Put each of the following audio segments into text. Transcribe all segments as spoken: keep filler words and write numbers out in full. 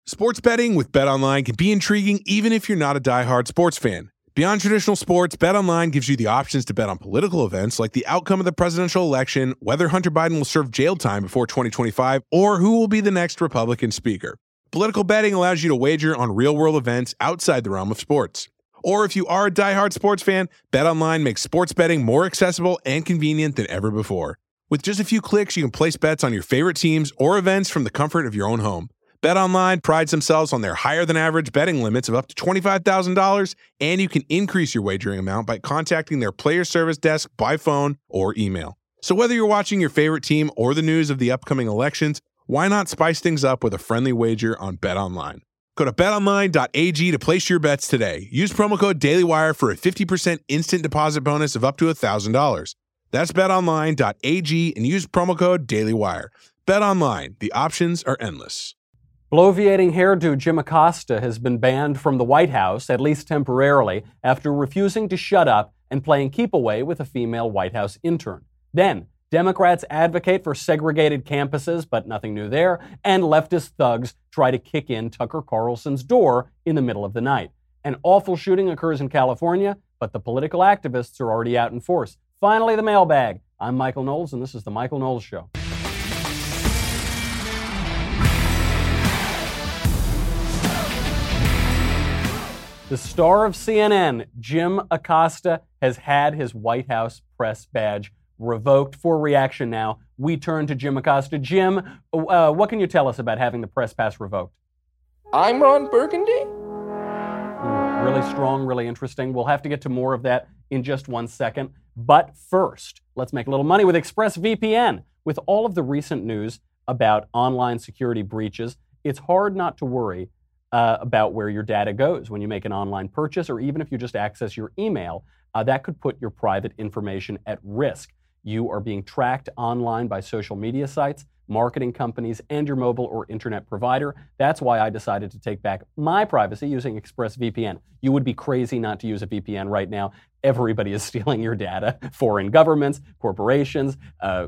Sports betting with BetOnline can be intriguing even if you're not a diehard sports fan. Beyond traditional sports, BetOnline gives you the options to bet on political events like the outcome of the presidential election, whether Hunter Biden will serve jail time before twenty twenty-five, or who will be the next Republican speaker. Political betting allows you to wager on real-world events outside the realm of sports. Or if you are a diehard sports fan, BetOnline makes sports betting more accessible and convenient than ever before. With just a few clicks, you can place bets on your favorite teams or events from the comfort of your own home. BetOnline prides themselves on their higher-than-average betting limits of up to twenty-five thousand dollars, and you can increase your wagering amount by contacting their player service desk by phone or email. So whether you're watching your favorite team or the news of the upcoming elections, why not spice things up with a friendly wager on BetOnline? Go to bet online dot a g to place your bets today. Use promo code DailyWire for a fifty percent instant deposit bonus of up to one thousand dollars. That's bet online dot a g and use promo code DailyWire. BetOnline, the options are endless. Bloviating hairdo Jim Acosta has been banned from the White House, at least temporarily, after refusing to shut up and playing keep away with a female White House intern. Then, Democrats advocate for segregated campuses, but nothing new there, and leftist thugs try to kick in Tucker Carlson's door in the middle of the night. An awful shooting occurs in California, but the political activists are already out in force. Finally, the mailbag. I'm Michael Knowles, and this is The Michael Knowles Show. The star of C N N, Jim Acosta, has had his White House press badge revoked. For reaction now, we turn to Jim Acosta. Jim, uh, what can you tell us about having the press pass revoked? I'm Ron Burgundy. Mm, really strong, really interesting. We'll have to get to more of that in just one second. But first, let's make a little money with ExpressVPN. With all of the recent news about online security breaches, it's hard not to worry Uh, about where your data goes when you make an online purchase, or even if you just access your email. Uh, that could put your private information at risk. You are being tracked online by social media sites, marketing companies, and your mobile or internet provider. That's why I decided to take back my privacy using ExpressVPN. You would be crazy not to use a V P N right now. Everybody is stealing your data. Foreign governments, corporations. Uh,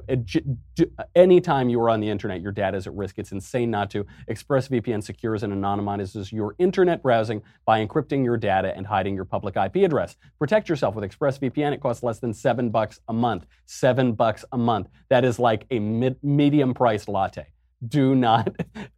anytime you are on the internet, your data is at risk. It's insane not to. ExpressVPN secures and anonymizes your internet browsing by encrypting your data and hiding your public I P address. Protect yourself with ExpressVPN. It costs less than seven bucks a month. Seven bucks a month. That is like a mid- medium-priced latte. Do not...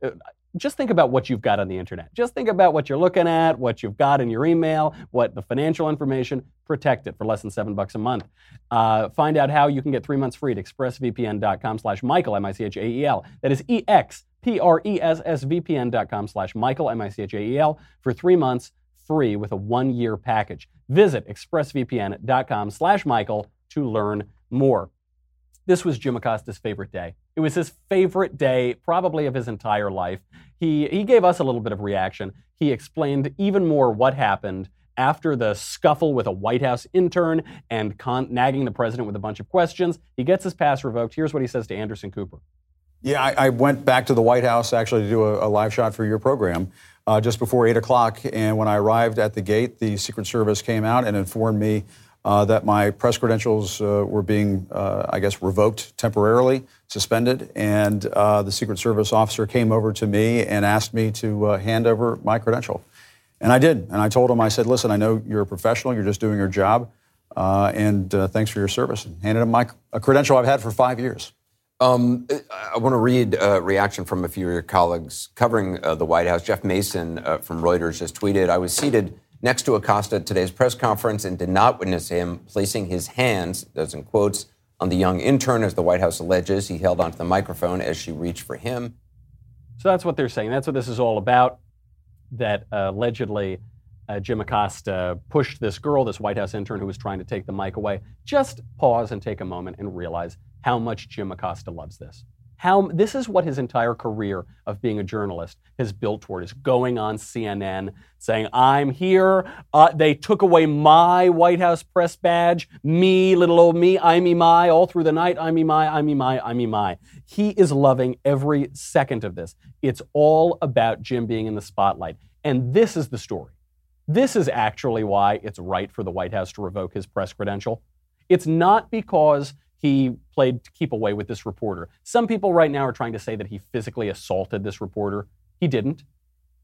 Just think about what you've got on the internet. Just think about what you're looking at, what you've got in your email, what the financial information. Protect it for less than seven bucks a month. Uh, find out how you can get three months free at expressvpn.com slash Michael, M I C H A E L. That is E X P R E S S V P N dot com slash Michael, M I C H A E L, for three months free with a one-year package. Visit expressvpn.com slash Michael to learn more. This was Jim Acosta's favorite day. It was his favorite day, probably of his entire life. He he gave us a little bit of reaction. He explained even more what happened after the scuffle with a White House intern and con- nagging the president with a bunch of questions. He gets his pass revoked. Here's what he says to Anderson Cooper. Yeah, I, I went back to the White House actually to do a, a live shot for your program uh, just before eight o'clock. And when I arrived at the gate, the Secret Service came out and informed me Uh, that my press credentials uh, were being, uh, I guess, revoked temporarily, suspended, and uh, the Secret Service officer came over to me and asked me to uh, hand over my credential. And I did. And I told him, I said, listen, I know you're a professional, you're just doing your job, uh, and uh, thanks for your service. And handed him my a credential I've had for five years. Um, I want to read a reaction from a few of your colleagues covering uh, the White House. Jeff Mason uh, from Reuters just tweeted, I was seated next to Acosta at today's press conference and did not witness him placing his hands, those in quotes, on the young intern, as the White House alleges. He held onto the microphone as she reached for him. So that's what they're saying. That's what this is all about, that uh, allegedly uh, Jim Acosta pushed this girl, this White House intern who was trying to take the mic away. Just pause and take a moment and realize how much Jim Acosta loves this. How this is what his entire career of being a journalist has built toward, is going on C N N saying, I'm here, uh, they took away my White House press badge, me, little old me, I me my, all through the night, I me my, I me my, I me my. He is loving every second of this. It's all about Jim being in the spotlight. And this is the story. This is actually why it's right for the White House to revoke his press credential. It's not because he played to keep away with this reporter. Some people right now are trying to say that he physically assaulted this reporter. He didn't.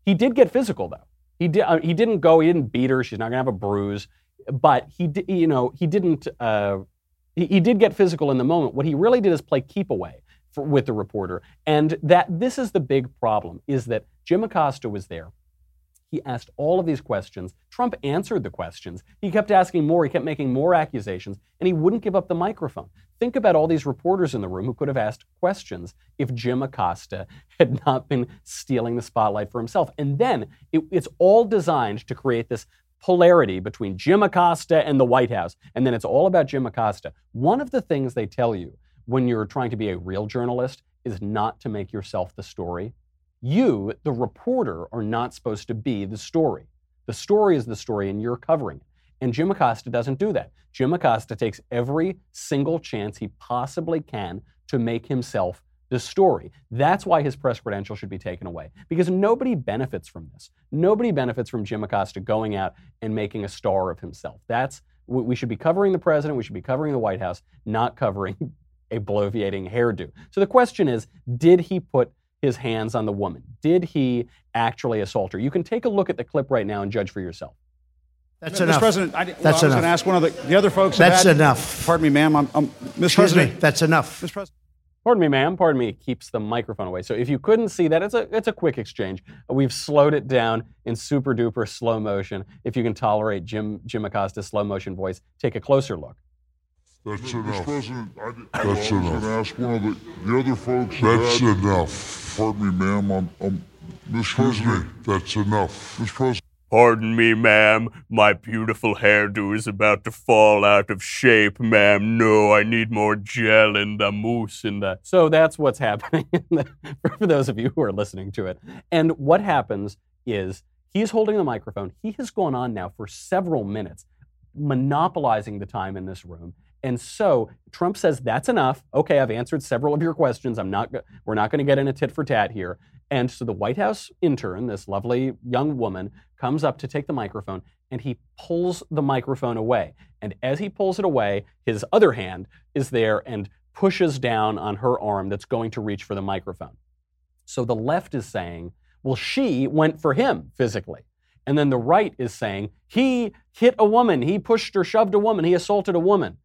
He did get physical, though. He did. Uh, he didn't go. He didn't beat her. She's not going to have a bruise. But he, di- you know, he didn't. Uh, he, he did get physical in the moment. What he really did is play keep away for, with the reporter, and that this is the big problem: is that Jim Acosta was there. He asked all of these questions. Trump answered the questions. He kept asking more. He kept making more accusations, and he wouldn't give up the microphone. Think about all these reporters in the room who could have asked questions if Jim Acosta had not been stealing the spotlight for himself. And then it, it's all designed to create this polarity between Jim Acosta and the White House. And then it's all about Jim Acosta. One of the things they tell you when you're trying to be a real journalist is not to make yourself the story. You, the reporter, are not supposed to be the story. The story is the story, and you're covering it. And Jim Acosta doesn't do that. Jim Acosta takes every single chance he possibly can to make himself the story. That's why his press credential should be taken away, because nobody benefits from this. Nobody benefits from Jim Acosta going out and making a star of himself. That's we should be covering the president. We should be covering the White House, not covering a bloviating hairdo. So the question is, did he put his hands on the woman? Did he actually assault her? You can take a look at the clip right now and judge for yourself. That's Mister enough. President, I, well, that's I was enough. going to ask one of the, the other folks. That's had, enough. Pardon me, ma'am. I'm, I'm, Mister Excuse President. me. That's enough. Mister President. Pardon me, ma'am. Pardon me. It keeps the microphone away. So if you couldn't see that, it's a it's a quick exchange. We've slowed it down in super duper slow motion. If you can tolerate Jim Jim Acosta's slow motion voice, take a closer look. That's Mister enough. President, I, did, That's well, I was enough. going to ask one of the, the other folks. That's that, enough. Pardon me, ma'am. I'm, I'm Mister Excuse me. President. That's enough. Mister President. Pardon me, ma'am. My beautiful hairdo is about to fall out of shape, ma'am. No, I need more gel in the mousse in the... So that's what's happening in the, for those of you who are listening to it. And what happens is he's holding the microphone. He has gone on now for several minutes, monopolizing the time in this room. And so Trump says, that's enough. Okay, I've answered several of your questions. I'm not. We're not going to get in a tit for tat here. And so the White House intern, this lovely young woman, comes up to take the microphone, and he pulls the microphone away. And as he pulls it away, his other hand is there and pushes down on her arm that's going to reach for the microphone. So the left is saying, well, she went for him physically. And then the right is saying, he hit a woman, he pushed or shoved a woman, he assaulted a woman.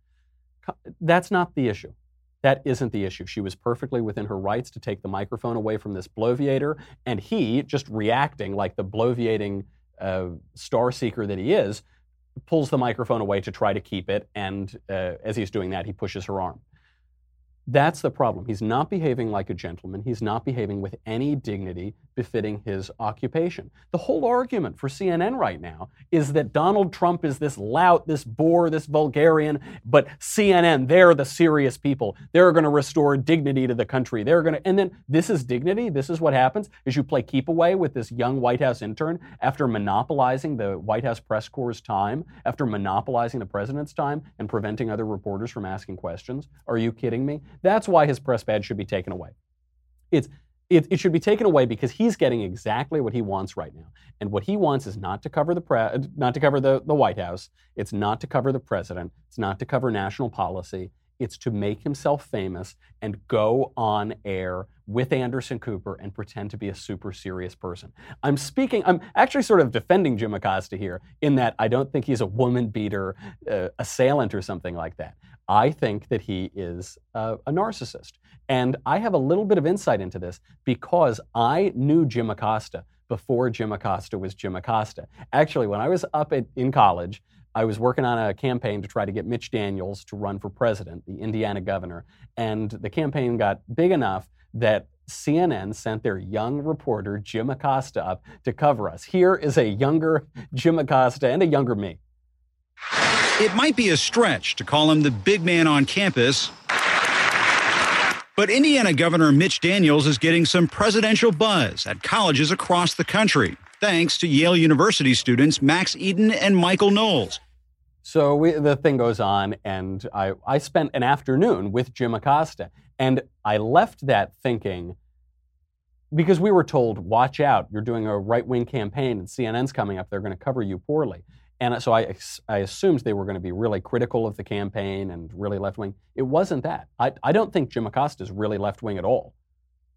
That's not the issue. That isn't the issue. She was perfectly within her rights to take the microphone away from this bloviator, and he, just reacting like the bloviating uh, star seeker that he is, pulls the microphone away to try to keep it, and uh, as he's doing that, he pushes her arm. That's the problem. He's not behaving like a gentleman. He's not behaving with any dignity befitting his occupation. The whole argument for C N N right now is that Donald Trump is this lout, this bore, this vulgarian, but C N N, they're the serious people. They're going to restore dignity to the country. They're going to, and then this is dignity. This is what happens is you play keep away with this young White House intern after monopolizing the White House press corps' time, after monopolizing the president's time and preventing other reporters from asking questions. Are you kidding me? That's why his press badge should be taken away. It's It, it should be taken away because he's getting exactly what he wants right now. And what he wants is not to cover the pre- not to cover the, the White House. It's not to cover the president. It's not to cover national policy. It's to make himself famous and go on air with Anderson Cooper and pretend to be a super serious person. I'm speaking, I'm actually sort of defending Jim Acosta here in that I don't think he's a woman beater, uh, assailant or something like that. I think that he is uh, a narcissist. And I have a little bit of insight into this because I knew Jim Acosta before Jim Acosta was Jim Acosta. Actually, when I was up at, in college, I was working on a campaign to try to get Mitch Daniels to run for president, the Indiana governor. And the campaign got big enough that C N N sent their young reporter, Jim Acosta, up to cover us. Here is a younger Jim Acosta and a younger me. It might be a stretch to call him the big man on campus, but Indiana Governor Mitch Daniels is getting some presidential buzz at colleges across the country, thanks to Yale University students Max Eden and Michael Knowles. So we, the thing goes on, and I, I spent an afternoon with Jim Acosta, and I left that thinking, because we were told, watch out, you're doing a right-wing campaign, and C N N's coming up, they're going to cover you poorly. And so I, I assumed they were going to be really critical of the campaign and really left-wing. It wasn't that. I, I don't think Jim Acosta is really left-wing at all.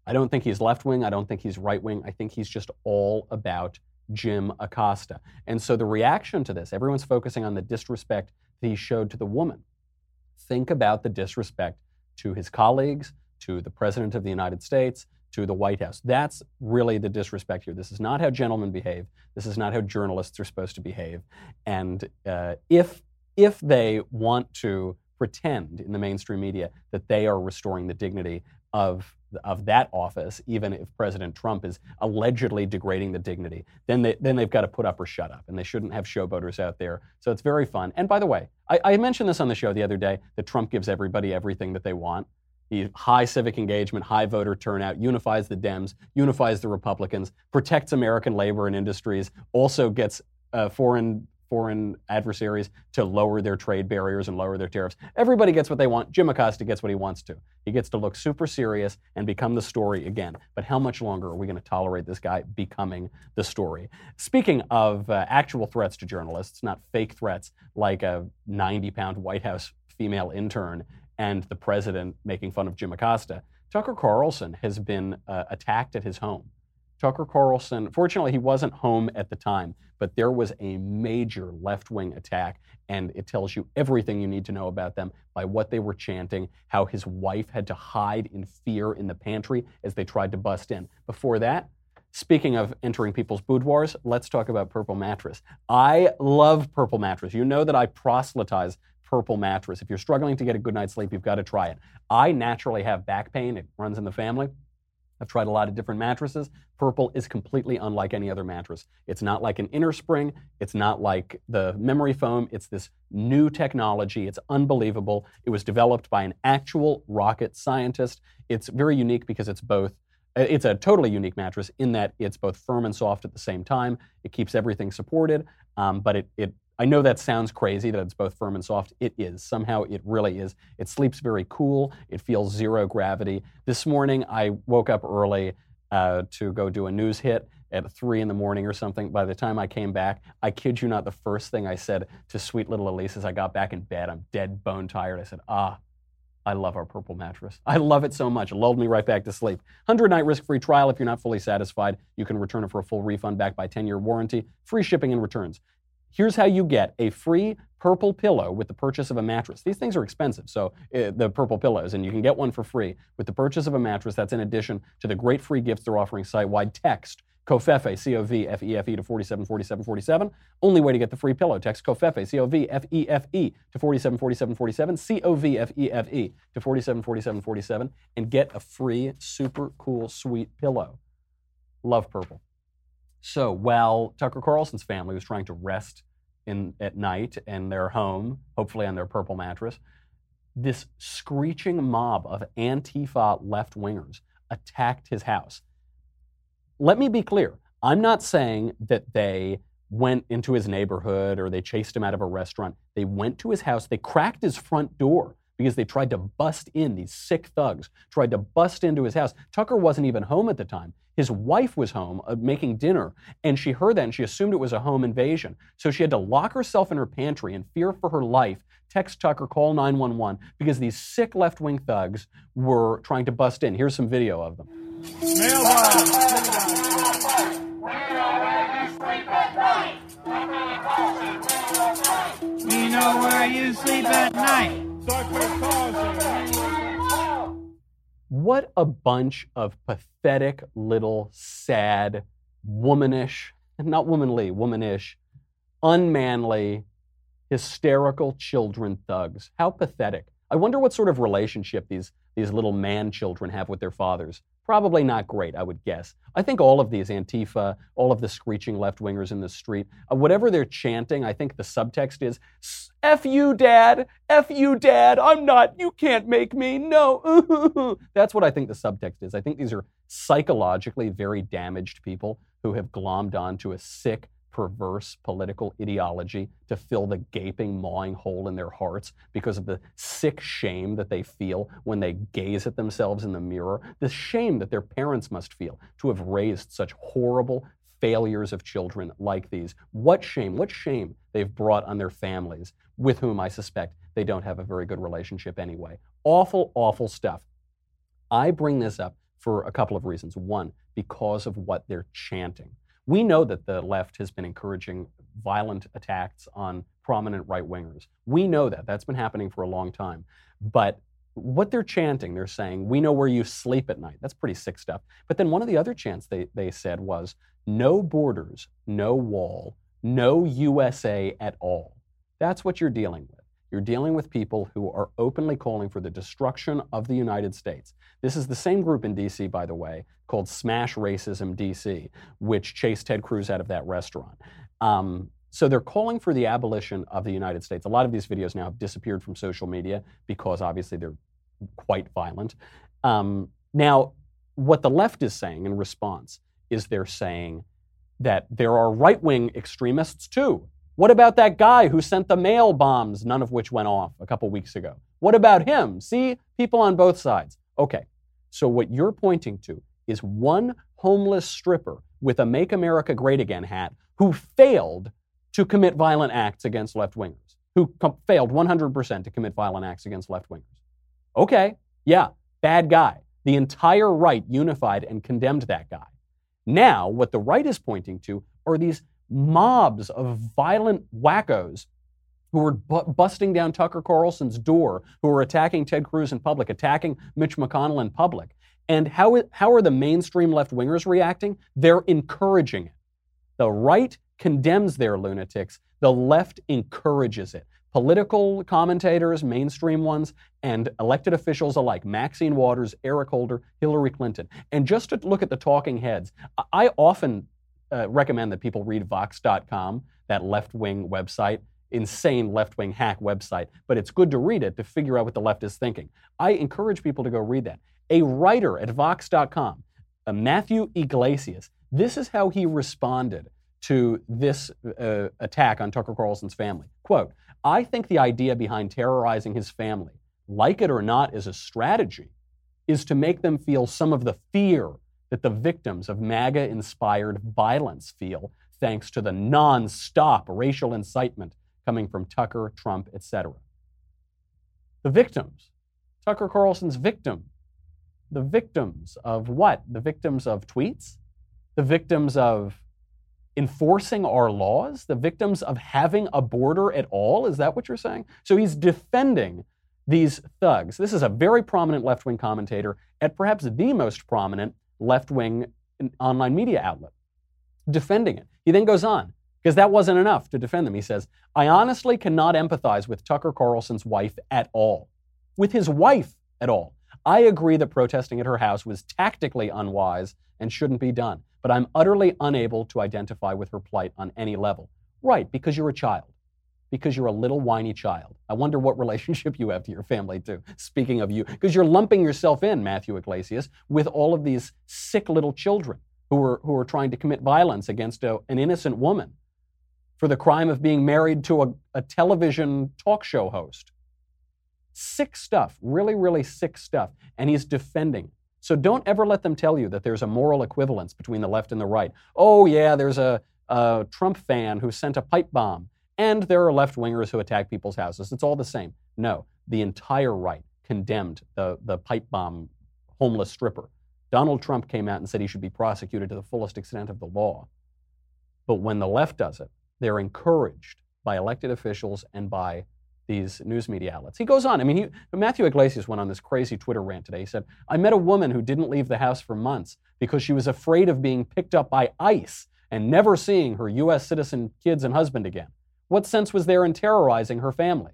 I don't think he's left-wing. I don't think he's right-wing. I think he's just all about Jim Acosta. And so the reaction to this, everyone's focusing on the disrespect that he showed to the woman. Think about the disrespect to his colleagues, to the President of the United States, to the White House. That's really the disrespect here. This is not how gentlemen behave. This is not how journalists are supposed to behave. And uh, if if they want to pretend in the mainstream media that they are restoring the dignity of of that office, even if President Trump is allegedly degrading the dignity, then they then they've got to put up or shut up, and they shouldn't have showboaters out there. So it's very fun. And by the way, I, I mentioned this on the show the other day that Trump gives everybody everything that they want. He high civic engagement, high voter turnout, unifies the Dems, unifies the Republicans, protects American labor and industries, also gets uh, foreign foreign adversaries to lower their trade barriers and lower their tariffs. Everybody gets what they want. Jim Acosta gets what he wants to. He gets to look super serious and become the story again. But how much longer are we going to tolerate this guy becoming the story? Speaking of uh, actual threats to journalists, not fake threats like a ninety-pound White House female intern and the president making fun of Jim Acosta, Tucker Carlson has been uh, attacked at his home. Tucker Carlson, fortunately, he wasn't home at the time, but there was a major left-wing attack, and it tells you everything you need to know about them by what they were chanting, how his wife had to hide in fear in the pantry as they tried to bust in. Before that, speaking of entering people's boudoirs, let's talk about Purple Mattress. I love Purple Mattress. You know that I proselytize Purple Mattress. If you're struggling to get a good night's sleep, you've got to try it. I naturally have back pain. It runs in the family. I've tried a lot of different mattresses. Purple is completely unlike any other mattress. It's not like an inner spring. It's not like the memory foam. It's this new technology. It's unbelievable. It was developed by an actual rocket scientist. It's very unique because it's both, it's a totally unique mattress in that it's both firm and soft at the same time. It keeps everything supported, um, but it, it I know that sounds crazy that it's both firm and soft. It is. Somehow it really is. It sleeps very cool. It feels zero gravity. This morning I woke up early uh, to go do a news hit at three in the morning or something. By the time I came back, I kid you not, the first thing I said to sweet little Elise as I got back in bed, I'm dead bone tired. I said, ah, I love our Purple Mattress. I love it so much. It lulled me right back to sleep. one hundred night risk-free trial. If you're not fully satisfied, you can return it for a full refund backed by ten-year warranty, free shipping and returns. Here's how you get a free Purple pillow with the purchase of a mattress. These things are expensive, so uh, the Purple pillows, and you can get one for free with the purchase of a mattress. That's in addition to the great free gifts they're offering site-wide. Text COVFEFE, C O V F E F E to forty-seven forty-seven forty-seven. Only way to get the free pillow. Text COVFEFE, C O V F E F E to forty-seven forty-seven forty-seven, C O V F E F E to forty-seven forty-seven forty-seven, and get a free, super cool, sweet pillow. Love Purple. So while Tucker Carlson's family was trying to rest in at night in their home, hopefully on their Purple mattress, this screeching mob of Antifa left-wingers attacked his house. Let me be clear. I'm not saying that they went into his neighborhood or they chased him out of a restaurant. They went to his house. They cracked his front door because they tried to bust in. These sick thugs tried to bust into his house. Tucker wasn't even home at the time. His wife was home uh, making dinner, and she heard that, and she assumed it was a home invasion. So she had to lock herself in her pantry in fear for her life, text Tucker, call nine one one, because these sick left-wing thugs were trying to bust in. Here's some video of them. We know where you sleep at night. What a bunch of pathetic, little, sad, womanish, not womanly, womanish, unmanly, hysterical children thugs. How pathetic. I wonder what sort of relationship these, these little man children have with their fathers. Probably not great, I would guess. I think all of these Antifa, all of the screeching left-wingers in the street, uh, whatever they're chanting, I think the subtext is, F you, Dad, F you, Dad, I'm not, you can't make me, no. That's what I think the subtext is. I think these are psychologically very damaged people who have glommed onto a sick, perverse political ideology to fill the gaping, mawing hole in their hearts because of the sick shame that they feel when they gaze at themselves in the mirror, the shame that their parents must feel to have raised such horrible failures of children like these. What shame, what shame they've brought on their families, with whom I suspect they don't have a very good relationship anyway. Awful, awful stuff. I bring this up for a couple of reasons. One, because of what they're chanting. We know that the left has been encouraging violent attacks on prominent right-wingers. We know that. That's been happening for a long time. But what they're chanting, they're saying, we know where you sleep at night. That's pretty sick stuff. But then one of the other chants they, they said was, no borders, no wall, no U S A at all. That's what you're dealing with. You're dealing with people who are openly calling for the destruction of the United States. This is the same group in D C, by the way, called Smash Racism D C, which chased Ted Cruz out of that restaurant. Um, so they're calling for the abolition of the United States. A lot of these videos now have disappeared from social media because obviously they're quite violent. Um, now, what the left is saying in response is they're saying that there are right-wing extremists too. What about that guy who sent the mail bombs, none of which went off a couple weeks ago? What about him? See, people on both sides. Okay, so what you're pointing to is one homeless stripper with a Make America Great Again hat who failed to commit violent acts against left-wingers, who com- failed one hundred percent to commit violent acts against left-wingers. Okay, yeah, bad guy. The entire right unified and condemned that guy. Now, what the right is pointing to are these mobs of violent wackos who were bu- busting down Tucker Carlson's door, who were attacking Ted Cruz in public, attacking Mitch McConnell in public. And how, it, how are the mainstream left-wingers reacting? They're encouraging it. The right condemns their lunatics. The left encourages it. Political commentators, mainstream ones, and elected officials alike, Maxine Waters, Eric Holder, Hillary Clinton. And just to look at the talking heads, I often uh, recommend that people read Vox dot com, that left-wing website, insane left-wing hack website, but it's good to read it to figure out what the left is thinking. I encourage people to go read that. A writer at Vox dot com, uh, Matthew Iglesias, this is how he responded to this uh, attack on Tucker Carlson's family. Quote, I think the idea behind terrorizing his family, like it or not is a strategy, is to make them feel some of the fear that the victims of MAGA-inspired violence feel thanks to the non-stop racial incitement coming from Tucker, Trump, et cetera. The victims, Tucker Carlson's victim, the victims of what? The victims of tweets? The victims of enforcing our laws? The victims of having a border at all? Is that what you're saying? So he's defending these thugs. This is a very prominent left-wing commentator at perhaps the most prominent left-wing online media outlet, defending it. He then goes on, because that wasn't enough to defend them. He says, I honestly cannot empathize with Tucker Carlson's wife at all. With his wife at all. I agree that protesting at her house was tactically unwise and shouldn't be done, but I'm utterly unable to identify with her plight on any level. Right, because you're a child. Because you're a little whiny child. I wonder what relationship you have to your family, too. Speaking of you, because you're lumping yourself in, Matthew Iglesias, with all of these sick little children who are, who are trying to commit violence against a, an innocent woman for the crime of being married to a, a television talk show host. Sick stuff, really, really sick stuff. And he's defending. So don't ever let them tell you that there's a moral equivalence between the left and the right. Oh, yeah, there's a, a Trump fan who sent a pipe bomb. And there are left-wingers who attack people's houses. It's all the same. No, the entire right condemned the, the pipe bomb homeless stripper. Donald Trump came out and said he should be prosecuted to the fullest extent of the law. But when the left does it, they're encouraged by elected officials and by these news media outlets. He goes on. I mean, he, Matthew Iglesias went on this crazy Twitter rant today. He said, I met a woman who didn't leave the house for months because she was afraid of being picked up by ICE and never seeing her U S citizen kids and husband again. What sense was there in terrorizing her family?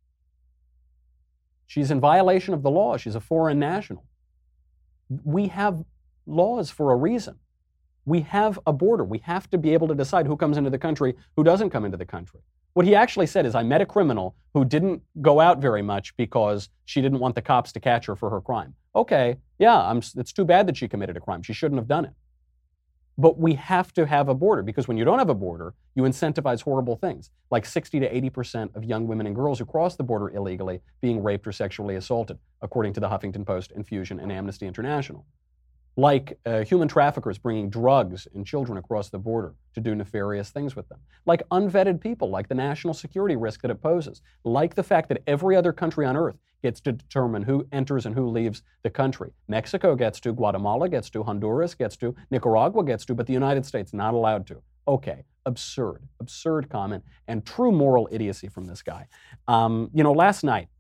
She's in violation of the law. She's a foreign national. We have laws for a reason. We have a border. We have to be able to decide who comes into the country, who doesn't come into the country. What he actually said is, I met a criminal who didn't go out very much because she didn't want the cops to catch her for her crime. Okay, yeah, I'm, it's too bad that she committed a crime. She shouldn't have done it. But we have to have a border, because when you don't have a border, you incentivize horrible things, like sixty to eighty percent of young women and girls who cross the border illegally being raped or sexually assaulted, according to the Huffington Post and Fusion and Amnesty International. like uh, human traffickers bringing drugs and children across the border to do nefarious things with them, like unvetted people, like the national security risk that it poses, like the fact that every other country on earth gets to determine who enters and who leaves the country. Mexico gets to, Guatemala gets to, Honduras gets to, Nicaragua gets to, but the United States not allowed to. Okay, absurd, absurd comment, and true moral idiocy from this guy. Um, you know, last night,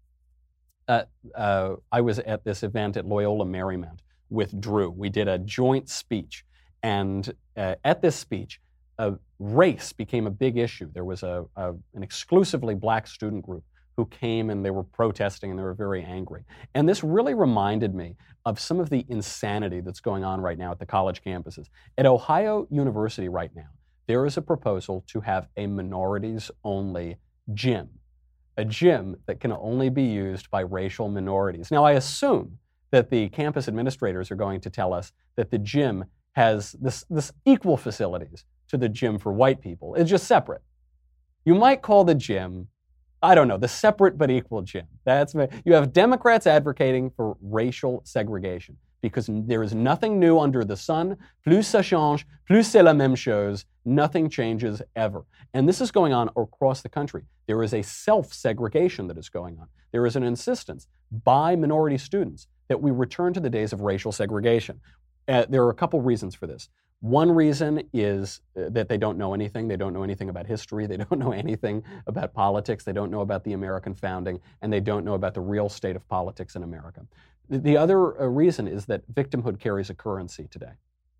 uh, uh, I was at this event at Loyola Marymount with Drew. We did a joint speech, and uh, at this speech, uh, race became a big issue. There was a, a an exclusively black student group who came and they were protesting and they were very angry. And this really reminded me of some of the insanity that's going on right now at the college campuses. At Ohio University right now, there is a proposal to have a minorities-only gym, a gym that can only be used by racial minorities. Now, I assume that the campus administrators are going to tell us that the gym has this, this equal facilities to the gym for white people. It's just separate. You might call the gym, I don't know, the separate but equal gym. That's you have Democrats advocating for racial segregation because there is nothing new under the sun. Plus ça change, plus c'est la même chose. Nothing changes ever. And this is going on across the country. There is a self-segregation that is going on. There is an insistence by minority students that we return to the days of racial segregation. Uh, there are a couple reasons for this. One reason is that they don't know anything. They don't know anything about history. They don't know anything about politics. They don't know about the American founding, and they don't know about the real state of politics in America. The other uh, reason is that victimhood carries a currency today.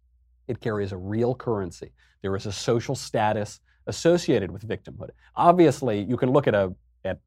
It carries a real currency. There is a social status associated with victimhood. Obviously, you can look at a at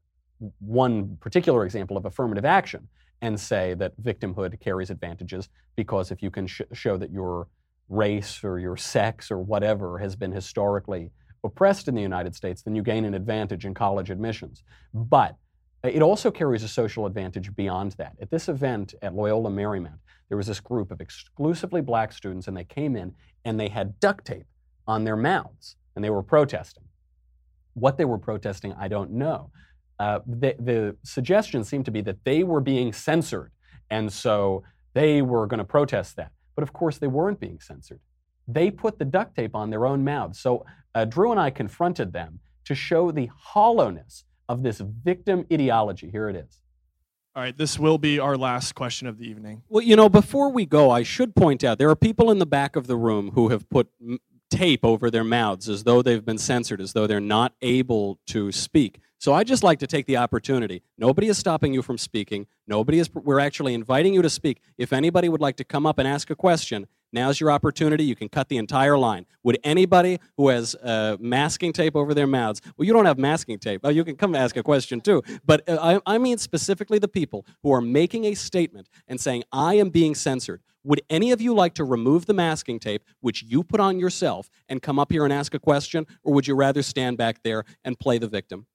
one particular example of affirmative action and say that victimhood carries advantages because if you can sh- show that your race or your sex or whatever has been historically oppressed in the United States, then you gain an advantage in college admissions. But it also carries a social advantage beyond that. At this event at Loyola Marymount, there was this group of exclusively black students, and they came in and they had duct tape on their mouths, and they were protesting. What they were protesting, I don't know. Uh, the, the suggestion seemed to be that they were being censored, and so they were going to protest that. But of course, they weren't being censored. They put the duct tape on their own mouths. So uh, Drew and I confronted them to show the hollowness of this victim ideology. Here it is. All right, this will be our last question of the evening. Well, you know, before we go, I should point out there are people in the back of the room who have put m- tape over their mouths as though they've been censored, as though they're not able to speak. So I just like to take the opportunity. Nobody is stopping you from speaking. Nobody is. We're actually inviting you to speak. If anybody would like to come up and ask a question, now's your opportunity. You can cut the entire line. Would anybody who has uh, masking tape over their mouths, well, you don't have masking tape. Oh, you can come ask a question too. But uh, I, I mean specifically the people who are making a statement and saying, I am being censored. Would any of you like to remove the masking tape, which you put on yourself, and come up here and ask a question? Or would you rather stand back there and play the victim?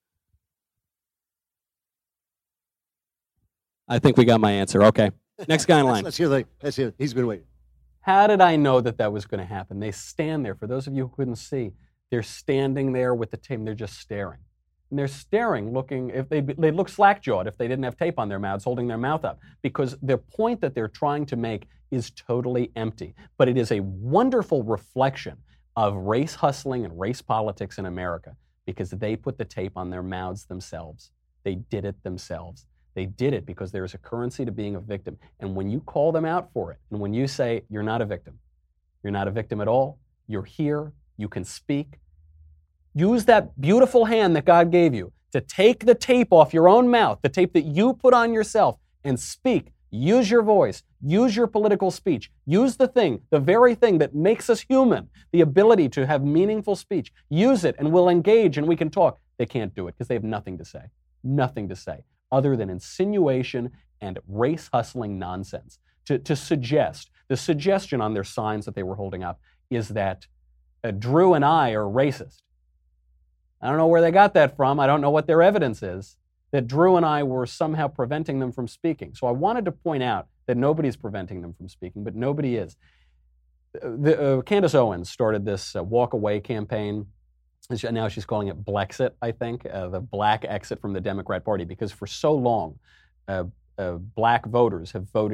I think we got my answer. Okay. Next guy in line. Let's hear the, let's hear, he's been waiting. How did I know that that was going to happen? They stand there. For those of you who couldn't see, they're standing there with the tape, and they're just staring. And they're staring, looking, if they they look slack-jawed if they didn't have tape on their mouths, holding their mouth up, because the point that they're trying to make is totally empty. But it is a wonderful reflection of race hustling and race politics in America, because they put the tape on their mouths themselves. They did it themselves. They did it because there is a currency to being a victim. And when you call them out for it, and when you say, you're not a victim, you're not a victim at all, you're here, you can speak, use that beautiful hand that God gave you to take the tape off your own mouth, the tape that you put on yourself, and speak. Use your voice. Use your political speech. Use the thing, the very thing that makes us human, the ability to have meaningful speech. Use it, and we'll engage, and we can talk. They can't do it because they have nothing to say. Nothing to say other than insinuation and race-hustling nonsense. To, to suggest, the suggestion on their signs that they were holding up is that uh, Drew and I are racist. I don't know where they got that from. I don't know what their evidence is, that Drew and I were somehow preventing them from speaking. So I wanted to point out that nobody's preventing them from speaking, but nobody is. The, uh, Candace Owens started this uh, Walk Away campaign. Now she's calling it Blexit, I think, uh, the black exit from the Democrat Party, because for so long, uh, uh, black voters have voted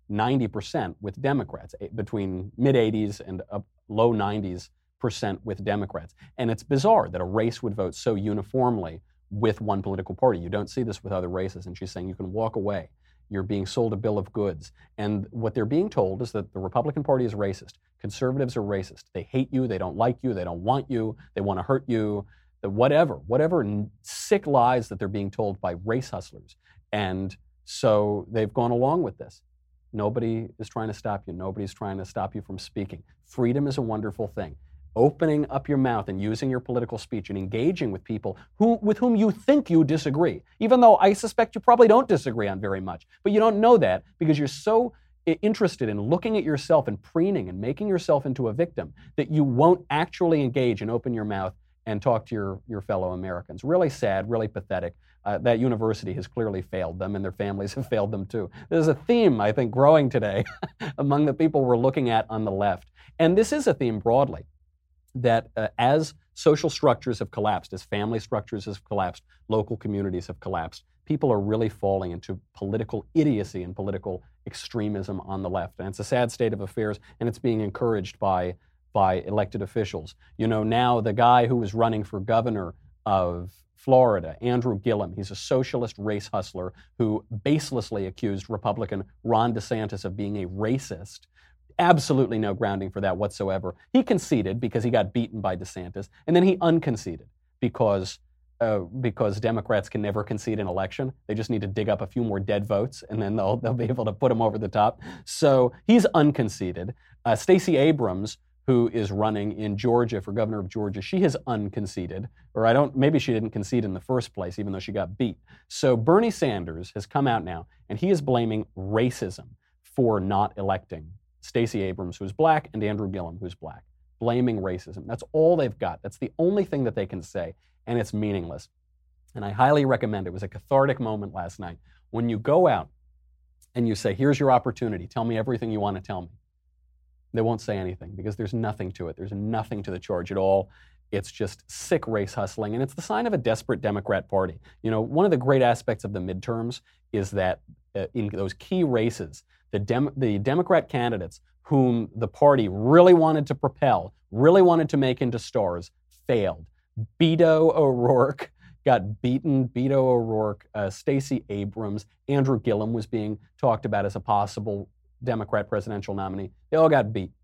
ninety percent with Democrats, between mid eighties and up low nineties percent with Democrats. And it's bizarre that a race would vote so uniformly with one political party. You don't see this with other races. And she's saying you can walk away. You're being sold a bill of goods. And what they're being told is that the Republican Party is racist. Conservatives are racist. They hate you. They don't like you. They don't want you. They want to hurt you. Whatever, whatever sick lies that they're being told by race hustlers. And so they've gone along with this. Nobody is trying to stop you. Nobody's trying to stop you from speaking. Freedom is a wonderful thing. Opening up your mouth and using your political speech and engaging with people who, with whom you think you disagree, even though I suspect you probably don't disagree on very much. But you don't know that because you're so interested in looking at yourself and preening and making yourself into a victim that you won't actually engage and open your mouth and talk to your, your fellow Americans. Really sad, really pathetic. Uh, that university has clearly failed them, and their families have failed them too. There's a theme, I think, growing today among the people we're looking at on the left. And this is a theme broadly, that uh, as social structures have collapsed, as family structures have collapsed, local communities have collapsed, people are really falling into political idiocy and political extremism on the left. And it's a sad state of affairs, and it's being encouraged by by elected officials. You know, now the guy who was running for governor of Florida, Andrew Gillum, he's a socialist race hustler who baselessly accused Republican Ron DeSantis of being a racist. Absolutely no grounding for that whatsoever. He conceded because he got beaten by DeSantis, and then he unconceded because uh, because Democrats can never concede an election. They just need to dig up a few more dead votes, and then they'll they'll be able to put him over the top. So he's unconceded. Uh, Stacey Abrams, who is running in Georgia for governor of Georgia, she has unconceded, or I don't, maybe she didn't concede in the first place, even though she got beat. So Bernie Sanders has come out now, and he is blaming racism for not electing Stacey Abrams, who's black, and Andrew Gillum, who's black. Blaming racism. That's all they've got. That's the only thing that they can say, and it's meaningless. And I highly recommend it. It was a cathartic moment last night. When you go out and you say, here's your opportunity, tell me everything you want to tell me. They won't say anything because there's nothing to it. There's nothing to the charge at all. It's just sick race hustling, and it's the sign of a desperate Democrat Party. You know, one of the great aspects of the midterms is that uh, in those key races, the, Dem- the Democrat candidates whom the party really wanted to propel, really wanted to make into stars, failed. Beto O'Rourke got beaten. Beto O'Rourke, uh, Stacey Abrams, Andrew Gillum was being talked about as a possible Democrat presidential nominee. They all got beat.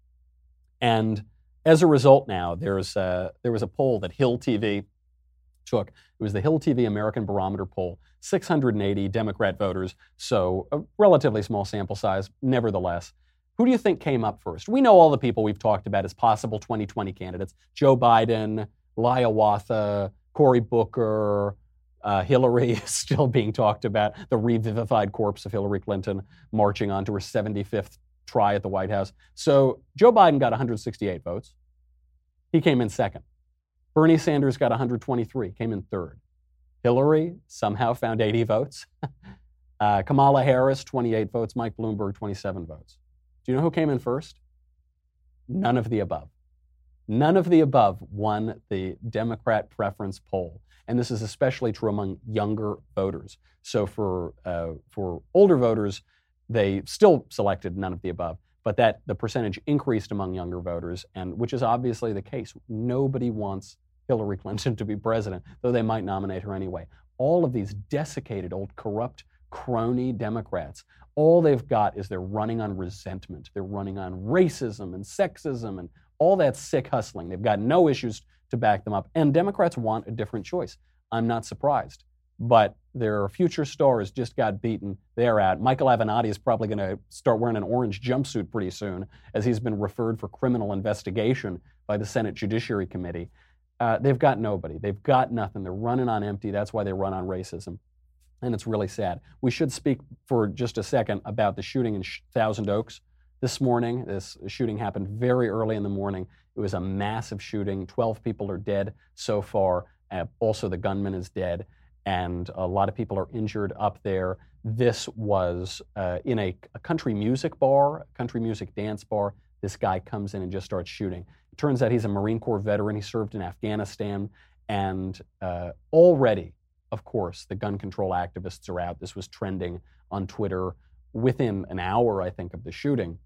And as a result now, there's a, there was a poll that Hill T V took. It was the Hill T V American Barometer poll, six hundred eighty Democrat voters, so a relatively small sample size, nevertheless. Who do you think came up first? We know all the people we've talked about as possible twenty twenty candidates. Joe Biden, Hiawatha, Cory Booker, Uh, Hillary is still being talked about, the revivified corpse of Hillary Clinton marching on to her seventy-fifth try at the White House. So Joe Biden got one hundred sixty-eight votes. He came in second. Bernie Sanders got one hundred twenty-three, came in third. Hillary somehow found eighty votes. uh, Kamala Harris, twenty-eight votes. Mike Bloomberg, twenty-seven votes. Do you know who came in first? None of the above. None of the above won the Democrat preference poll. And this is especially true among younger voters. So for uh, for older voters, they still selected none of the above, but that the percentage increased among younger voters, and which is obviously the case. Nobody wants Hillary Clinton to be president, though they might nominate her anyway. All of these desiccated, old, corrupt, crony Democrats, all they've got is they're running on resentment. They're running on racism and sexism and all that sick hustling. They've got no issues to back them up. And Democrats want a different choice. I'm not surprised. But their future stars just got beaten. They're out. Michael Avenatti is probably going to start wearing an orange jumpsuit pretty soon, as he's been referred for criminal investigation by the Senate Judiciary Committee. Uh, they've got nobody. They've got nothing. They're running on empty. That's why they run on racism. And it's really sad. We should speak for just a second about the shooting in Thousand Oaks this morning. This shooting happened very early in the morning. It was a massive shooting. twelve people are dead so far. Uh, also, the gunman is dead, and a lot of people are injured up there. This was uh, in a, a country music bar, a country music dance bar. This guy comes in and just starts shooting. It turns out he's a Marine Corps veteran. He served in Afghanistan, and uh, already, of course, the gun control activists are out. This was trending on Twitter within an hour, I think, of the shooting.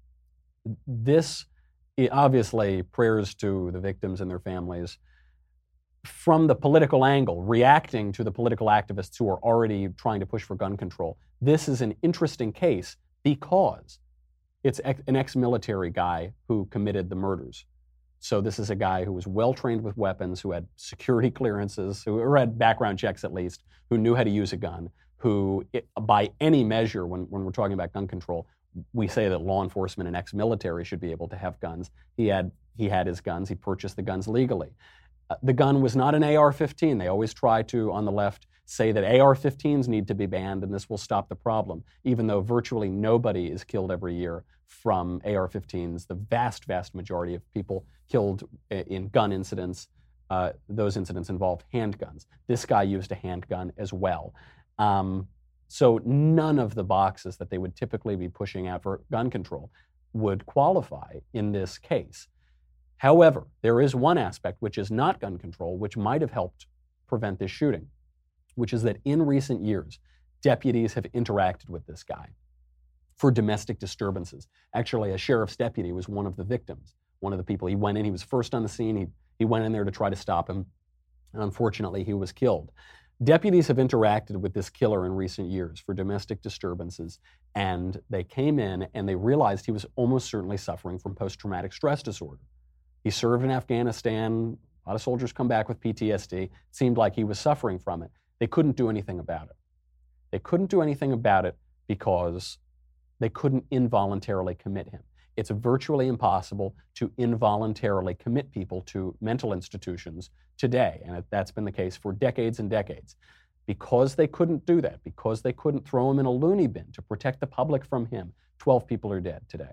This, obviously, prayers to the victims and their families. From the political angle, reacting to the political activists who are already trying to push for gun control, this is an interesting case because it's ex- an ex-military guy who committed the murders. So this is a guy who was well-trained with weapons, who had security clearances, who or had background checks at least, who knew how to use a gun, who, it, by any measure, when, when we're talking about gun control, we say that law enforcement and ex-military should be able to have guns. He had he had his guns. He purchased the guns legally. Uh, the gun was not an A R fifteen. They always try to, on the left, say that A R fifteens need to be banned and this will stop the problem, even though virtually nobody is killed every year from A R fifteens. The vast, vast majority of people killed in gun incidents, uh, those incidents involved handguns. This guy used a handgun as well. Um, so none of the boxes that they would typically be pushing out for gun control would qualify in this case. However, there is one aspect which is not gun control, which might have helped prevent this shooting, which is that in recent years, deputies have interacted with this guy for domestic disturbances. Actually, a sheriff's deputy was one of the victims, one of the people. He went in, he was first on the scene, he, he went in there to try to stop him, and unfortunately, he was killed. Deputies have interacted with this killer in recent years for domestic disturbances, and they came in and they realized he was almost certainly suffering from post-traumatic stress disorder. He served in Afghanistan. A lot of soldiers come back with P T S D. It seemed like he was suffering from it. They couldn't do anything about it. They couldn't do anything about it because they couldn't involuntarily commit him. It's virtually impossible to involuntarily commit people to mental institutions today, and that's been the case for decades and decades. Because they couldn't do that, because they couldn't throw him in a loony bin to protect the public from him, twelve people are dead today.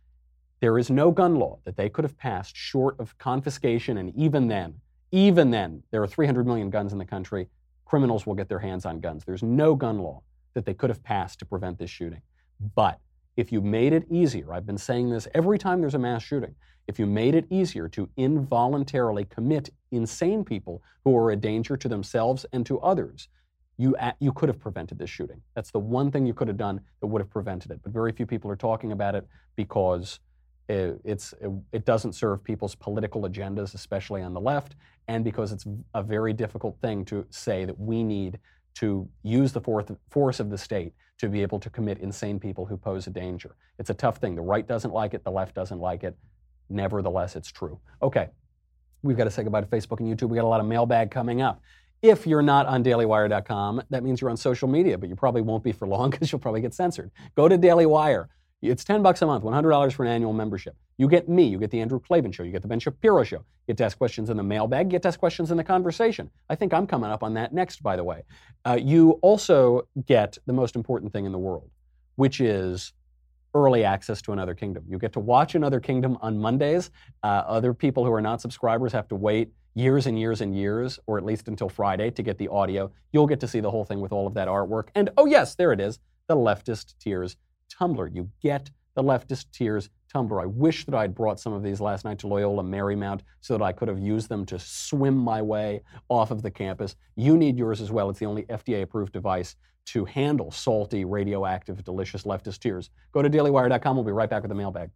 There is no gun law that they could have passed short of confiscation, and even then, even then, there are three hundred million guns in the country. Criminals will get their hands on guns. There's no gun law that they could have passed to prevent this shooting. But if you made it easier, I've been saying this every time there's a mass shooting, if you made it easier to involuntarily commit insane people who are a danger to themselves and to others, you, you could have prevented this shooting. That's the one thing you could have done that would have prevented it. But very few people are talking about it because It's, it doesn't serve people's political agendas, especially on the left, and because it's a very difficult thing to say that we need to use the force of the state to be able to commit insane people who pose a danger. It's a tough thing. The right doesn't like it. The left doesn't like it. Nevertheless, it's true. Okay, we've got to say goodbye to Facebook and YouTube. We got a lot of mailbag coming up. If you're not on daily wire dot com, that means you're on social media, but you probably won't be for long because you'll probably get censored. Go to Daily Wire. It's ten bucks a month, one hundred dollars for an annual membership. You get me, you get the Andrew Klavan Show, you get the Ben Shapiro Show, you get to ask questions in the mailbag, you get to ask questions in the conversation. I think I'm coming up on that next, by the way. Uh, you also get the most important thing in the world, which is early access to Another Kingdom. You get to watch Another Kingdom on Mondays. Uh, other people who are not subscribers have to wait years and years and years, or at least until Friday, to get the audio. You'll get to see the whole thing with all of that artwork. And, oh yes, there it is, the Leftist Tears Tumblr. You get the Leftist Tears Tumblr. I wish that I'd brought some of these last night to Loyola Marymount so that I could have used them to swim my way off of the campus. You need yours as well. It's the only F D A-approved device to handle salty, radioactive, delicious leftist tears. Go to daily wire dot com. We'll be right back with the mailbag.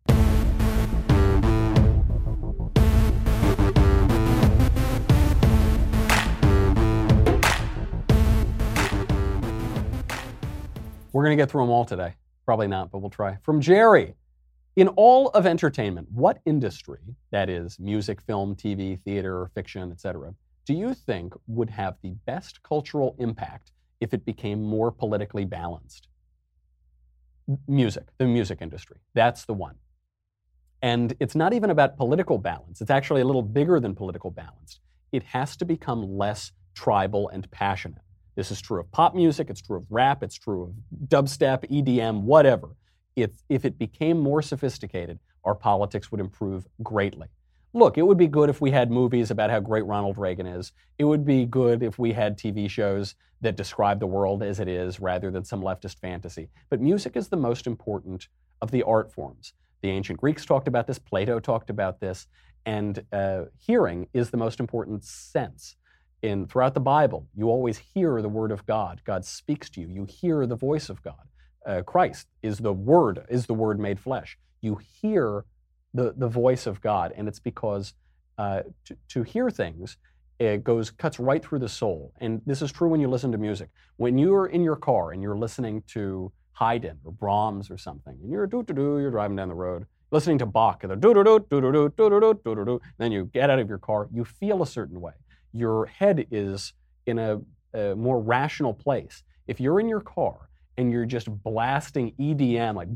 We're going to get through them all today. Probably not, but we'll try. From Jerry. In all of entertainment, what industry, that is music, film, T V, theater, fiction, et cetera, do you think would have the best cultural impact if it became more politically balanced? Music, the music industry. That's the one. And it's not even about political balance. It's actually a little bigger than political balance. It has to become less tribal and passionate. This is true of pop music, it's true of rap, it's true of dubstep, E D M, whatever. If, if it became more sophisticated, our politics would improve greatly. Look, it would be good if we had movies about how great Ronald Reagan is. It would be good if we had T V shows that describe the world as it is rather than some leftist fantasy. But music is the most important of the art forms. The ancient Greeks talked about this, Plato talked about this, and uh, hearing is the most important sense. In, throughout the Bible, you always hear the word of God. God speaks to you. You hear the voice of God. uh, Christ is the Word, is the Word made flesh. You hear the, the voice of God, and it's because uh, to, to hear things, it goes, cuts right through the soul. And this is true when you listen to music. When you're in your car and you're listening to Haydn or Brahms or something, and you're doo-doo-doo, you're driving down the road, listening to Bach, and the doo-doo-doo, doo-doo-doo, doo-doo-doo, doo-doo-doo, then you get out of your car, you feel a certain way. Your head is in a, a more rational place. If you're in your car and you're just blasting E D M, like,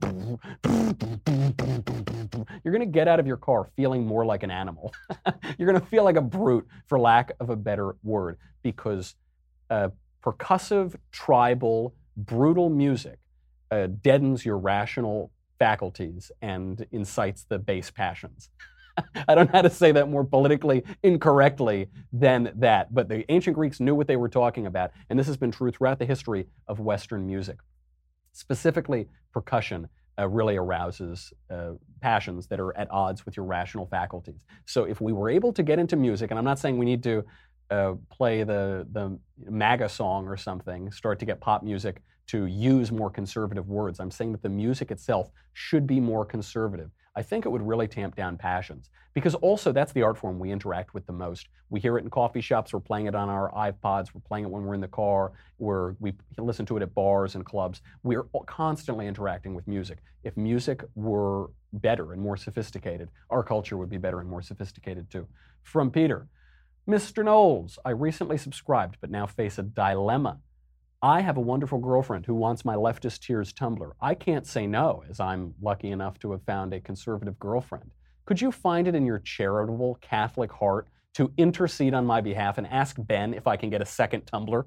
you're going to get out of your car feeling more like an animal. You're going to feel like a brute, for lack of a better word, because uh, percussive, tribal, brutal music uh, deadens your rational faculties and incites the base passions. I don't know how to say that more politically incorrectly than that, but the ancient Greeks knew what they were talking about, and this has been true throughout the history of Western music. Specifically, percussion uh, really arouses uh, passions that are at odds with your rational faculties. So if we were able to get into music, and I'm not saying we need to uh, play the, the MAGA song or something, start to get pop music to use more conservative words. I'm saying that the music itself should be more conservative. I think it would really tamp down passions, because also that's the art form we interact with the most. We hear it in coffee shops, we're playing it on our iPods, we're playing it when we're in the car, we're, we listen to it at bars and clubs. We're constantly interacting with music. If music were better and more sophisticated, our culture would be better and more sophisticated too. From Peter, Mister Knowles, I recently subscribed but now face a dilemma. I have a wonderful girlfriend who wants my Leftist Tears Tumblr. I can't say no, as I'm lucky enough to have found a conservative girlfriend. Could you find it in your charitable Catholic heart to intercede on my behalf and ask Ben if I can get a second Tumblr?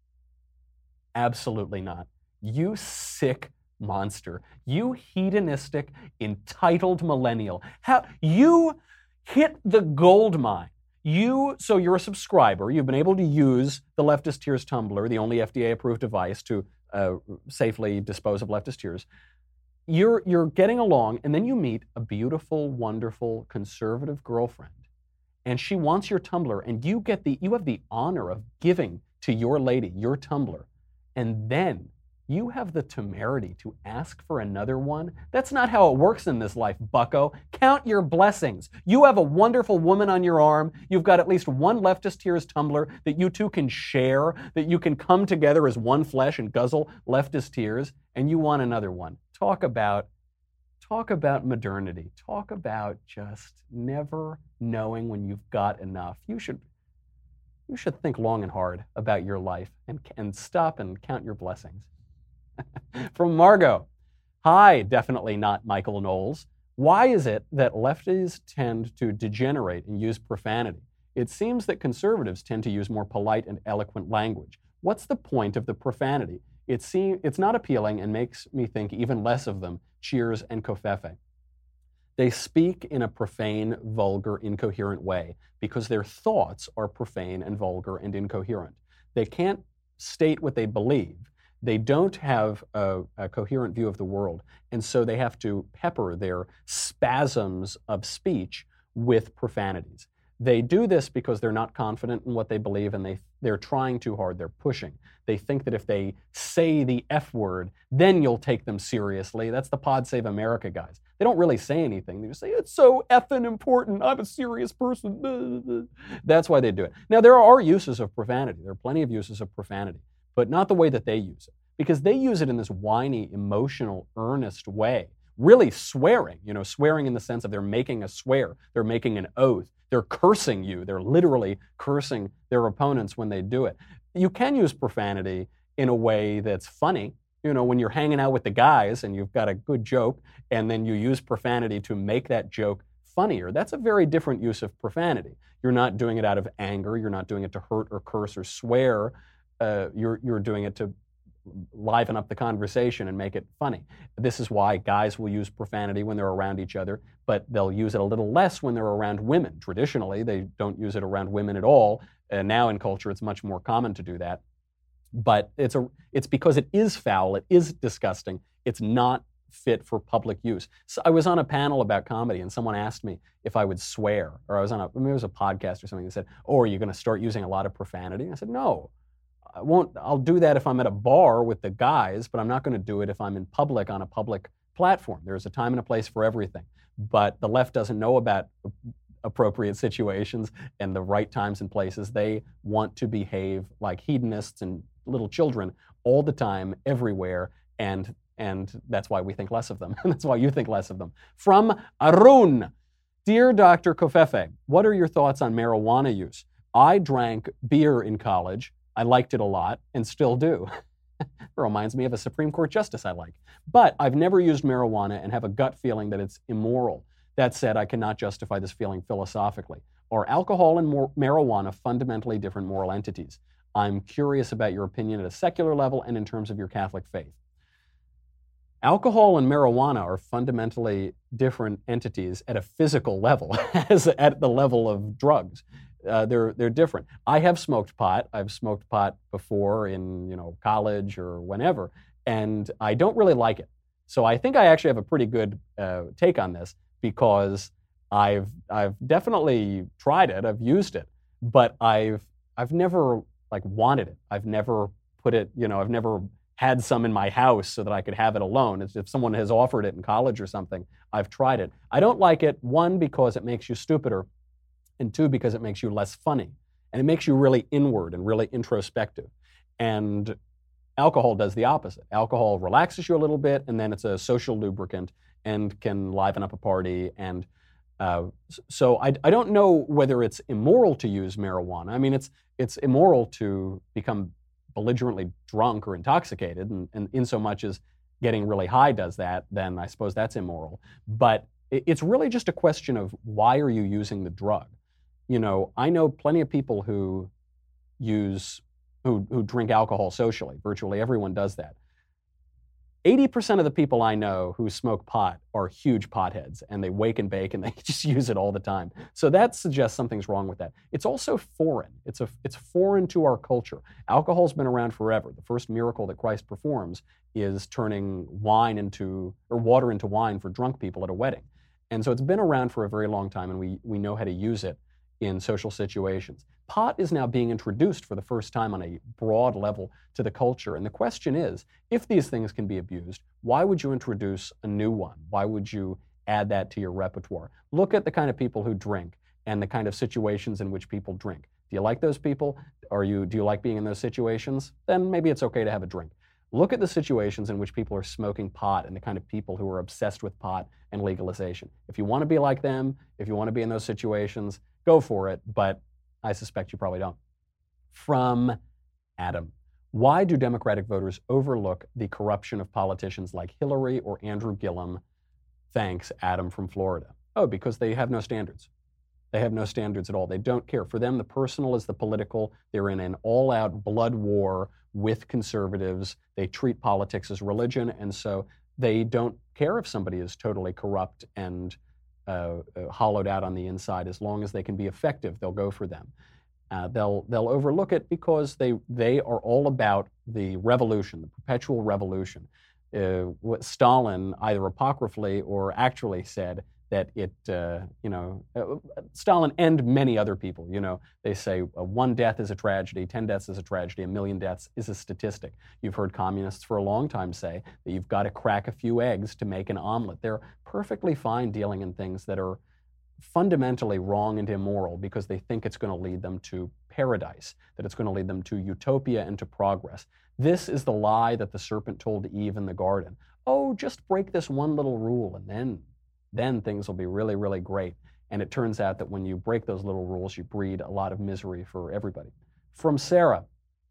Absolutely not. You sick monster. You hedonistic, entitled millennial. How you hit the gold mine. You, so you're a subscriber, you've been able to use the Leftist Tears Tumblr, the only F D A-approved device to uh, safely dispose of leftist tears. You're, you're getting along, and then you meet a beautiful, wonderful, conservative girlfriend, and she wants your Tumblr, and you get the, you have the honor of giving to your lady your Tumblr, and then you have the temerity to ask for another one? That's not how it works in this life, bucko. Count your blessings. You have a wonderful woman on your arm. You've got at least one Leftist Tears Tumblr that you two can share, that you can come together as one flesh and guzzle leftist tears, and you want another one. Talk about, talk about modernity. Talk about just never knowing when you've got enough. You should, you should think long and hard about your life and, and stop and count your blessings. From Margot, hi, definitely not Michael Knowles. Why is it that lefties tend to degenerate and use profanity? It seems that conservatives tend to use more polite and eloquent language. What's the point of the profanity? It seem, it's not appealing and makes me think even less of them. Cheers and covfefe. They speak in a profane, vulgar, incoherent way because their thoughts are profane and vulgar and incoherent. They can't state what they believe. They don't have a, a coherent view of the world, and so they have to pepper their spasms of speech with profanities. They do this because they're not confident in what they believe, and they, they're trying too hard. They're pushing. They think that if they say the F word, then you'll take them seriously. That's the Pod Save America guys. They don't really say anything. They just say, it's so effing important. I'm a serious person. That's why they do it. Now, there are uses of profanity. There are plenty of uses of profanity, but not the way that they use it, because they use it in this whiny, emotional, earnest way, really swearing, you know, swearing in the sense of they're making a swear, they're making an oath, they're cursing you, they're literally cursing their opponents when they do it. You can use profanity in a way that's funny, you know, when you're hanging out with the guys and you've got a good joke, and then you use profanity to make that joke funnier. That's a very different use of profanity. You're not doing it out of anger, you're not doing it to hurt or curse or swear. Uh, you're, you're doing it to liven up the conversation and make it funny. This is why guys will use profanity when they're around each other, but they'll use it a little less when they're around women. Traditionally, they don't use it around women at all. And now in culture, it's much more common to do that. But it's, a, it's because it is foul, it is disgusting, it's not fit for public use. So I was on a panel about comedy, and someone asked me if I would swear, or I was on a, maybe it was a podcast or something that said, oh, are you going to start using a lot of profanity? And I said, no. I won't, I'll do that if I'm at a bar with the guys, but I'm not going to do it if I'm in public on a public platform. There's a time and a place for everything. But the left doesn't know about appropriate situations and the right times and places. They want to behave like hedonists and little children all the time, everywhere, and and that's why we think less of them. That's why you think less of them. From Arun. Dear Doctor Covfefe, what are your thoughts on marijuana use? I drank beer in college. I liked it a lot and still do. It reminds me of a Supreme Court justice I like. But I've never used marijuana and have a gut feeling that it's immoral. That said, I cannot justify this feeling philosophically. Are alcohol and mor- marijuana fundamentally different moral entities? I'm curious about your opinion at a secular level and in terms of your Catholic faith. Alcohol and marijuana are fundamentally different entities at a physical level, as at the level of drugs. Uh, they're they're different. I have smoked pot. I've smoked pot before in you know college or whenever, and I don't really like it. So I think I actually have a pretty good uh, take on this because I've I've definitely tried it. I've used it, but I've I've never like wanted it. I've never put it. You know, I've never had some in my house so that I could have it alone. If someone has offered it in college or something, I've tried it. I don't like it, one, because it makes you stupider, and two, because it makes you less funny. And it makes you really inward and really introspective. And alcohol does the opposite. Alcohol relaxes you a little bit, and then it's a social lubricant and can liven up a party. And uh, so I, I don't know whether it's immoral to use marijuana. I mean, it's it's immoral to become belligerently drunk or intoxicated, and, and in so much as getting really high does that, then I suppose that's immoral. But it, it's really just a question of why are you using the drug? You know, I know plenty of people who use, who, who drink alcohol socially. Virtually everyone does that. eighty percent of the people I know who smoke pot are huge potheads, and they wake and bake and they just use it all the time. So that suggests something's wrong with that. It's also foreign. It's a, it's foreign to our culture. Alcohol's been around forever. The first miracle that Christ performs is turning wine into, or water into wine for drunk people at a wedding. And so it's been around for a very long time, and we, we know how to use it in social situations. Pot is now being introduced for the first time on a broad level to the culture. And the question is, if these things can be abused, why would you introduce a new one? Why would you add that to your repertoire? Look at the kind of people who drink and the kind of situations in which people drink. Do you like those people? Are you, do you like being in those situations? Then maybe it's okay to have a drink. Look at the situations in which people are smoking pot and the kind of people who are obsessed with pot and legalization. If you want to be like them, if you want to be in those situations, go for it, but I suspect you probably don't. From Adam. Why do Democratic voters overlook the corruption of politicians like Hillary or Andrew Gillum? Thanks, Adam from Florida. Oh, because they have no standards. They have no standards at all. They don't care. For them, the personal is the political. They're in an all-out blood war with conservatives. They treat politics as religion, and so they don't care if somebody is totally corrupt and Uh, uh, hollowed out on the inside. As long as they can be effective, they'll go for them. Uh, they'll they'll overlook it because they they are all about the revolution, the perpetual revolution. Uh, what Stalin either apocryphally or actually said that it, uh, you know, uh, Stalin and many other people, you know, they say uh, one death is a tragedy, ten deaths is a tragedy, a million deaths is a statistic. You've heard communists for a long time say that you've got to crack a few eggs to make an omelet. They're perfectly fine dealing in things that are fundamentally wrong and immoral because they think it's going to lead them to paradise, that it's going to lead them to utopia and to progress. This is the lie that the serpent told Eve in the garden. Oh, just break this one little rule and then then things will be really, really great. And it turns out that when you break those little rules, you breed a lot of misery for everybody. From Sarah.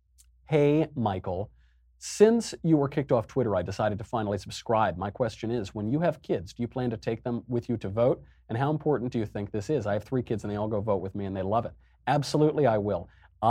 Hey, Michael. Since you were kicked off Twitter, I decided to finally subscribe. My question is, when you have kids, do you plan to take them with you to vote? And how important do you think this is? I have three kids and they all go vote with me and they love it. Absolutely, I will.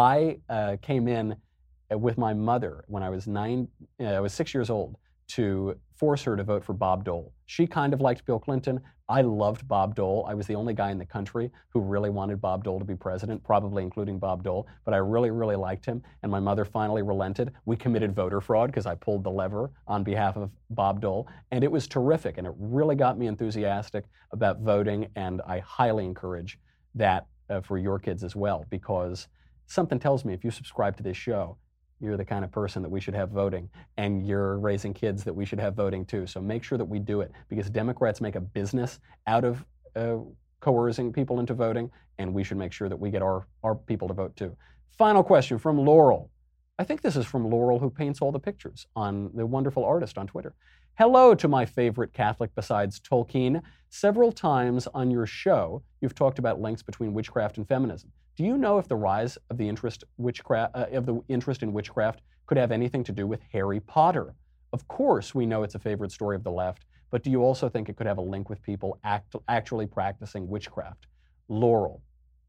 I uh, came in with my mother when I was nine, uh, I was six years old, to force her to vote for Bob Dole. She kind of liked Bill Clinton. I loved Bob Dole. I was the only guy in the country who really wanted Bob Dole to be president, probably including Bob Dole, but I really, really liked him. And my mother finally relented. We committed voter fraud because I pulled the lever on behalf of Bob Dole, and it was terrific, and it really got me enthusiastic about voting, and I highly encourage that uh, for your kids as well, because something tells me if you subscribe to this show, you're the kind of person that we should have voting, and you're raising kids that we should have voting too. So make sure that we do it, because Democrats make a business out of uh, coercing people into voting, and we should make sure that we get our, our people to vote too. Final question from Laurel. I think this is from Laurel, who paints all the pictures, on the wonderful artist on Twitter. Hello to my favorite Catholic besides Tolkien. Several times on your show, you've talked about links between witchcraft and feminism. Do you know if the rise of the interest witchcraft uh, of the interest in witchcraft could have anything to do with Harry Potter? Of course, we know it's a favorite story of the left, but do you also think it could have a link with people act, actually practicing witchcraft? Laurel.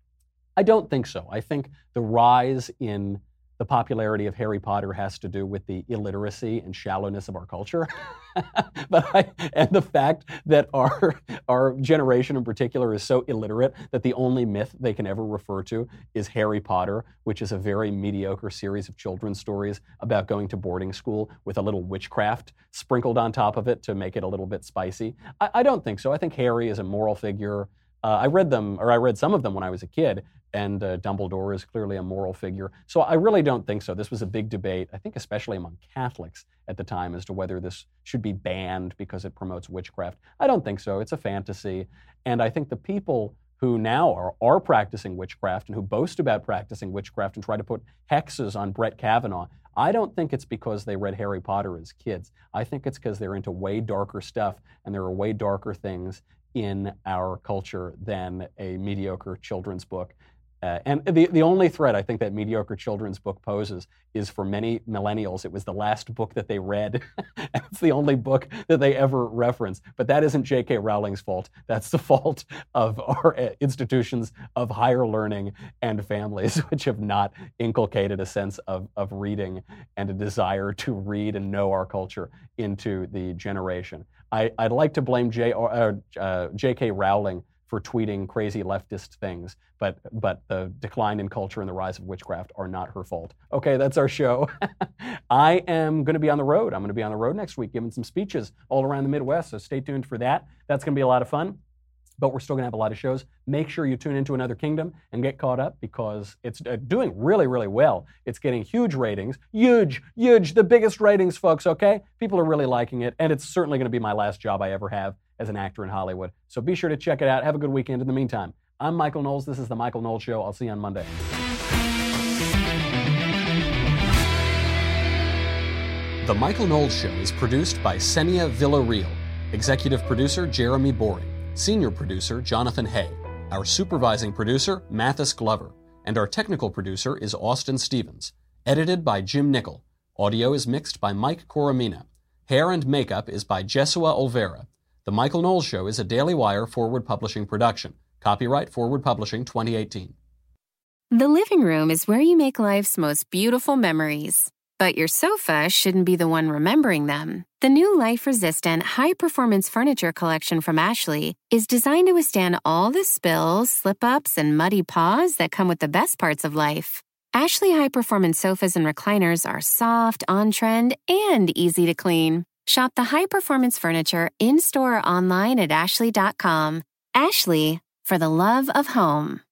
I don't think so. I think the rise in the popularity of Harry Potter has to do with the illiteracy and shallowness of our culture. but I, and the fact that our, our generation in particular is so illiterate that the only myth they can ever refer to is Harry Potter, which is a very mediocre series of children's stories about going to boarding school with a little witchcraft sprinkled on top of it to make it a little bit spicy. I, I don't think so. I think Harry is a moral figure. Uh, I read them, or I read some of them when I was a kid, and uh, Dumbledore is clearly a moral figure. So I really don't think so. This was a big debate, I think especially among Catholics at the time, as to whether this should be banned because it promotes witchcraft. I don't think so. It's a fantasy. And I think the people who now are, are practicing witchcraft and who boast about practicing witchcraft and try to put hexes on Brett Kavanaugh, I don't think it's because they read Harry Potter as kids. I think it's because they're into way darker stuff, and there are way darker things in our culture than a mediocre children's book. Uh, and the, the only threat I think that mediocre children's book poses is, for many millennials, it was the last book that they read. And it's the only book that they ever reference. But that isn't J K Rowling's fault. That's the fault of our institutions of higher learning and families, which have not inculcated a sense of, of reading and a desire to read and know our culture into the generation. I, I'd like to blame J, uh, uh, J K Rowling for tweeting crazy leftist things, but but the decline in culture and the rise of witchcraft are not her fault. Okay, that's our show. I am going to be on the road. I'm going to be on the road next week giving some speeches all around the Midwest, so stay tuned for that. That's going to be a lot of fun, but we're still going to have a lot of shows. Make sure you tune into Another Kingdom and get caught up, because it's uh, doing really, really well. It's getting huge ratings. Huge, huge, the biggest ratings, folks, okay? People are really liking it, and it's certainly going to be my last job I ever have as an actor in Hollywood. So be sure to check it out. Have a good weekend. In the meantime, I'm Michael Knowles. This is The Michael Knowles Show. I'll see you on Monday. The Michael Knowles Show is produced by Senia Villarreal. Executive producer, Jeremy Boring. Senior producer, Jonathan Hay. Our supervising producer, Mathis Glover. And our technical producer is Austin Stevens. Edited by Jim Nickel. Audio is mixed by Mike Coromina. Hair and makeup is by Jesua Olvera. The Michael Knowles Show is a Daily Wire Forward Publishing production. Copyright Forward Publishing twenty eighteen. The living room is where you make life's most beautiful memories. But your sofa shouldn't be the one remembering them. The new life-resistant, high-performance furniture collection from Ashley is designed to withstand all the spills, slip-ups, and muddy paws that come with the best parts of life. Ashley high-performance sofas and recliners are soft, on-trend, and easy to clean. Shop the high-performance furniture in-store or online at ashley dot com. Ashley, for the love of home.